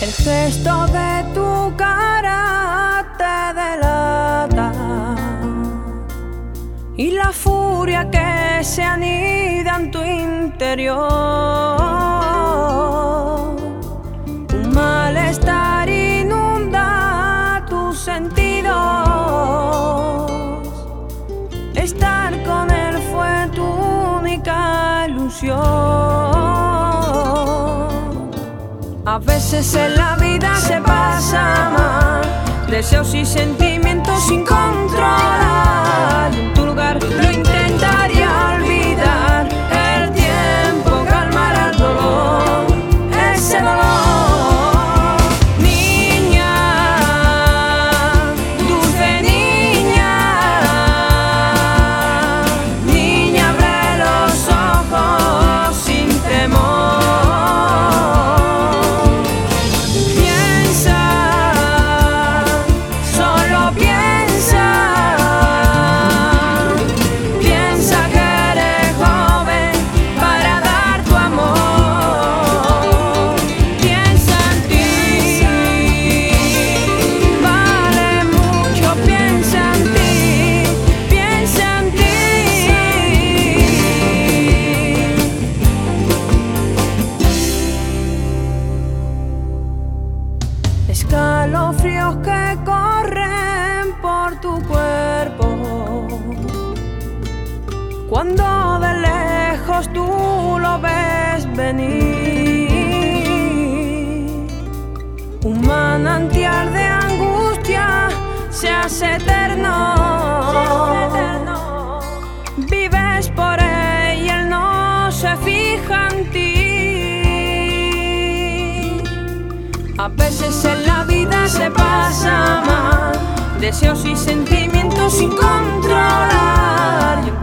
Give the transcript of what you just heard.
El gesto de tu cara te delata y la furia que se anida en tu interior. Un malestar inunda tus sentidos. Estar con él fue tu única ilusión. A veces en la vida se pasa mal, deseos y sentimientos sin controlar. En tu lugar lo intentaría olvidar. El tiempo calmará el dolor, ese dolor. Niña, dulce niña, niña, abre los ojos sin temor. Escalofríos que corren por tu cuerpo cuando de lejos tú lo ves venir. Un manantial de angustia se hace eterno. Vives por él y él no se fija en ti. A veces en la vida se pasa mal, deseos y sentimientos sin controlar.